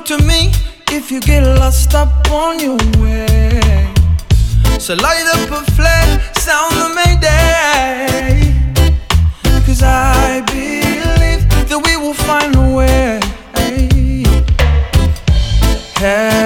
to me if you get lost up on your way. So light up a flame, sound the mayday. Cause I believe that we will find a way. Hey.